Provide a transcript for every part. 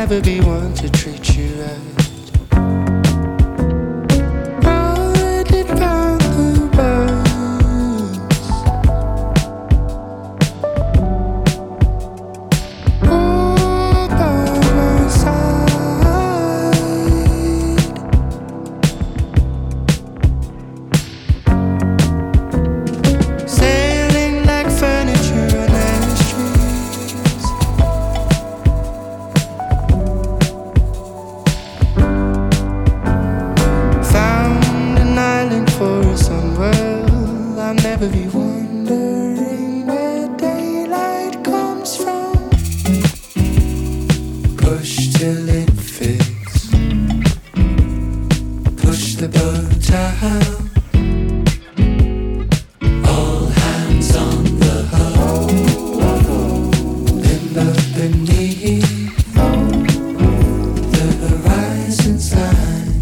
never be one to treat you right. Already found the words, all by my side. Sailing like furniture on the streets. Found an island for us somewhere. I'll never be wondering where daylight comes from. Push till it fits. Push the boat out. All hands on the hull. Limber beneath the horizon's line.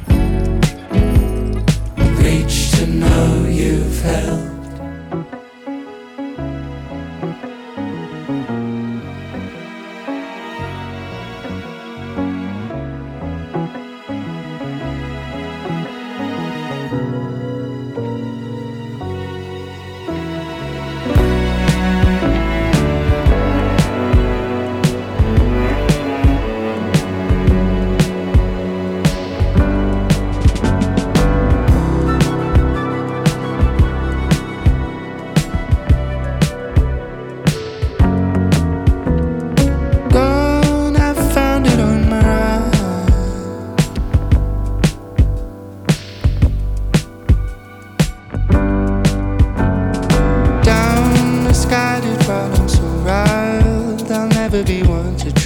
Reach to know you've held. Gone, I found it on my ride. Down the sky, while I'm so wild, I'll never be one to